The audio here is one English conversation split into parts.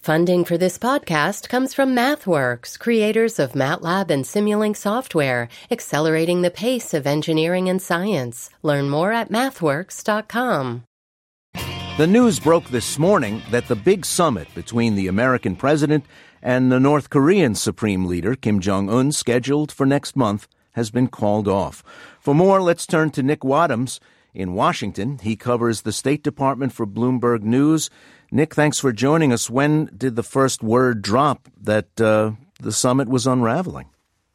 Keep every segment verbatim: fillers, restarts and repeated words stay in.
Funding for this podcast comes from MathWorks, creators of MATLAB and Simulink software, accelerating the pace of engineering and science. Learn more at mathworks dot com. The news broke this morning that the big summit between the American president and the North Korean Supreme Leader, Kim Jong-un, scheduled for next month, has been called off. For more, let's turn to Nick Wadhams in Washington. He covers the State Department for Bloomberg News. Nick, thanks for joining us. When did the first word drop that uh, the summit was unraveling?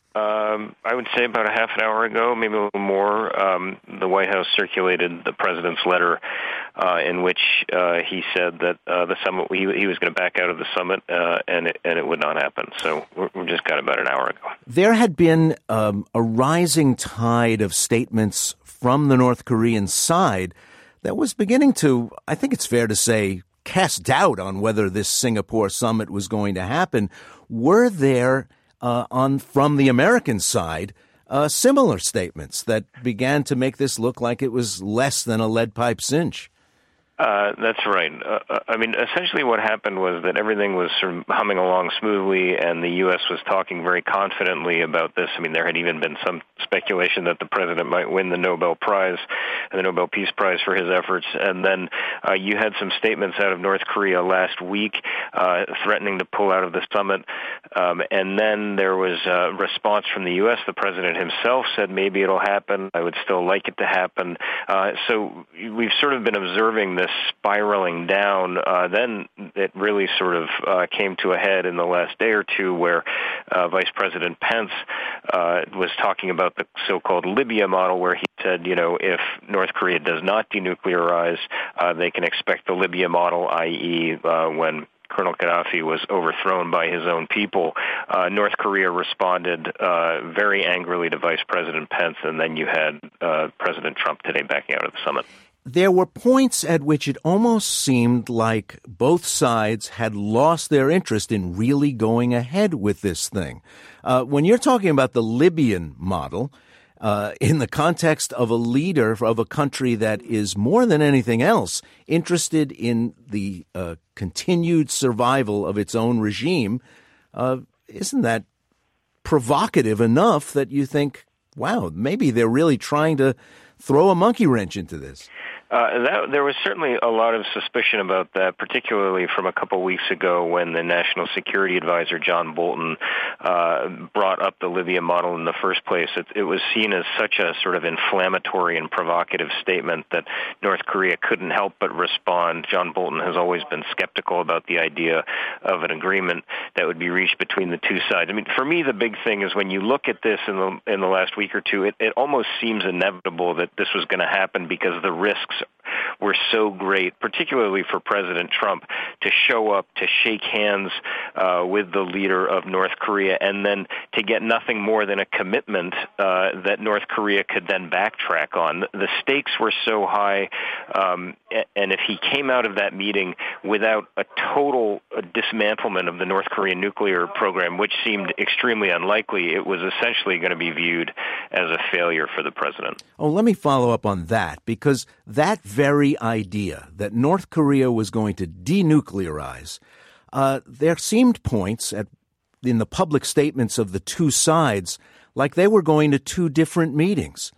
Um, I would say about a half an hour ago, maybe a little more. Um, the White House circulated the president's letter uh, in which uh, he said that uh, the summit he, he was going to back out of the summit uh, and it, and it would not happen. So we're, we just got about an hour ago. There had been um, a rising tide of statements from the North Korean side that was beginning to, I think it's fair to say, cast doubt on whether this Singapore summit was going to happen. Were there uh, on from the American side uh, similar statements that began to make this look like it was less than a lead pipe cinch? Uh, that's right. Uh, I mean, essentially what happened was that everything was sort of humming along smoothly, and the U S was talking very confidently about this. I mean, there had even been some speculation that the president might win the Nobel Prize, the Nobel Peace Prize for his efforts. And then uh, you had some statements out of North Korea last week uh, threatening to pull out of the summit. Um, and then there was a response from the U S. The president himself said maybe it'll happen. I would still like it to happen. Uh, so we've sort of been observing this spiraling down. Uh, then it really sort of uh, came to a head in the last day or two where uh, Vice President Pence uh, was talking about the so-called Libya model, where he said, you know, if North Korea does not denuclearize, uh, they can expect the Libya model, that is, uh, when Colonel Gaddafi was overthrown by his own people. Uh, North Korea responded uh, very angrily to Vice President Pence, and then you had uh, President Trump today backing out of the summit. There were points at which it almost seemed like both sides had lost their interest in really going ahead with this thing. Uh, when you're talking about the Libyan model, uh, in the context of a leader of a country that is more than anything else interested in the uh, continued survival of its own regime, uh, isn't that provocative enough that you think, wow, maybe they're really trying to throw a monkey wrench into this? Uh, that, there was certainly a lot of suspicion about that, particularly from a couple weeks ago when the National Security Advisor, John Bolton, uh, brought up the Libya model in the first place. It, it was seen as such a sort of inflammatory and provocative statement that North Korea couldn't help but respond. John Bolton has always been skeptical about the idea of an agreement that would be reached between the two sides. I mean, for me, the big thing is when you look at this in the, in the last week or two, it, it almost seems inevitable that this was going to happen because the risks were so great, particularly for President Trump, to show up, to shake hands uh, with the leader of North Korea, and then to get nothing more than a commitment uh, that North Korea could then backtrack on. The stakes were so high, um, and if he came out of that meeting without a total dismantlement of the North Korean nuclear program, which seemed extremely unlikely, it was essentially going to be viewed as a failure for the president. Oh, let me follow up on that, because that very idea that North Korea was going to denuclearize, uh, there seemed points at, in the public statements of the two sides like they were going to two different meetings.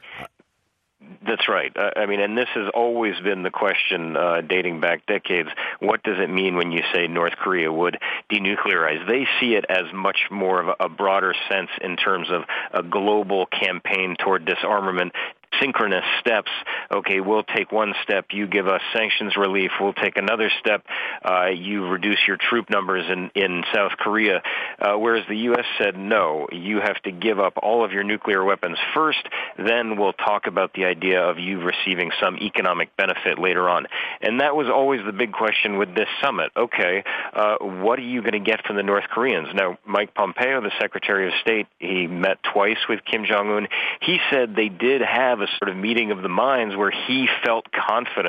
That's right. Uh, I mean, and this has always been the question uh, dating back decades. What does it mean when you say North Korea would denuclearize? They see it as much more of a, a broader sense in terms of a global campaign toward disarmament. Synchronous steps. Okay, we'll take one step. You give us sanctions relief. We'll take another step. Uh, you reduce your troop numbers in, in South Korea. Uh, whereas the U S said, no, you have to give up all of your nuclear weapons first. Then we'll talk about the idea of you receiving some economic benefit later on. And that was always the big question with this summit. Okay, uh, what are you going to get from the North Koreans? Now, Mike Pompeo, the Secretary of State, he met twice with Kim Jong-un. He said they did have a sort of meeting of the minds where he felt confident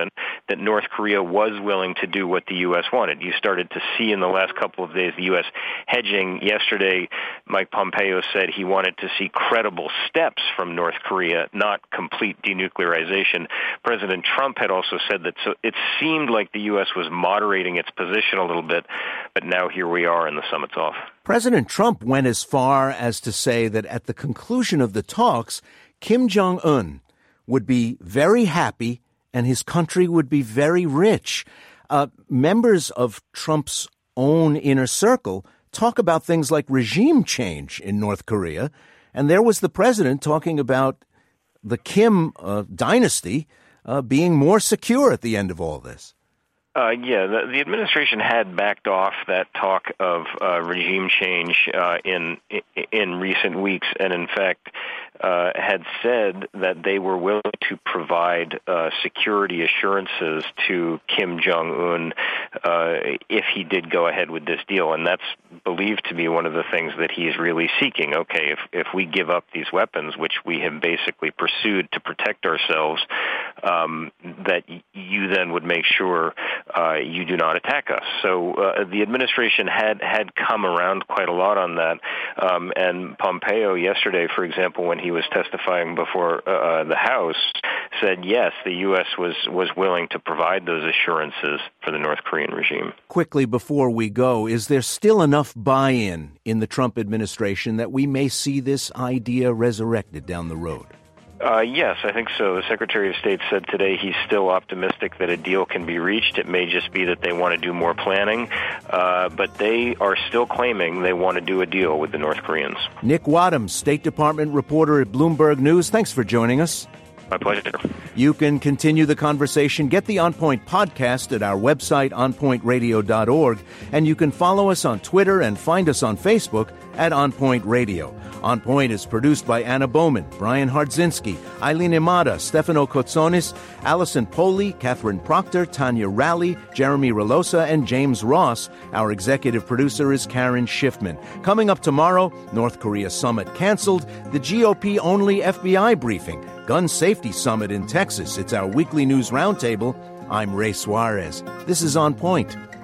that North Korea was willing to do what the U S wanted. You started to see in the last couple of days the U S hedging. Yesterday, Mike Pompeo said he wanted to see credible steps from North Korea, not complete denuclearization. President Trump had also said that, so it seemed like the U S was moderating its position a little bit, but now here we are and the summit's off. President Trump went as far as to say that at the conclusion of the talks, Kim Jong-un would be very happy and his country would be very rich. Uh, members of Trump's own inner circle talk about things like regime change in North Korea. And there was the president talking about the Kim uh, dynasty uh, being more secure at the end of all this. Uh, yeah, the, the administration had backed off that talk of uh, regime change uh, in in recent weeks, and in fact uh, had said that they were willing to provide uh, security assurances to Kim Jong-un uh, if he did go ahead with this deal, and that's believed to be one of the things that he's really seeking. Okay, if if we give up these weapons, which we have basically pursued to protect ourselves, um, that you then would make sure Uh, you do not attack us. So uh, the administration had, had come around quite a lot on that. Um, and Pompeo yesterday, for example, when he was testifying before uh, the House, said yes, the U S was, was willing to provide those assurances for the North Korean regime. Quickly before we go, is there still enough buy-in in the Trump administration that we may see this idea resurrected down the road? Uh, yes, I think so. The Secretary of State said today he's still optimistic that a deal can be reached. It may just be that they want to do more planning, uh, but they are still claiming they want to do a deal with the North Koreans. Nick Wadhams, State Department reporter at Bloomberg News, thanks for joining us. My pleasure. You can continue the conversation. Get the On Point podcast at our website, on point radio dot org, and you can follow us on Twitter and find us on Facebook at On Point Radio. On Point is produced by Anna Bowman, Brian Hardzinski, Eileen Imada, Stefano Kotsonis, Allison Poley, Catherine Proctor, Tanya Rowley, Jeremy Relosa, and James Ross. Our executive producer is Karen Schiffman. Coming up tomorrow, North Korea summit canceled, the G O P-only F B I briefing, Gun Safety Summit in Texas. It's our weekly news roundtable. I'm Ray Suarez. This is On Point.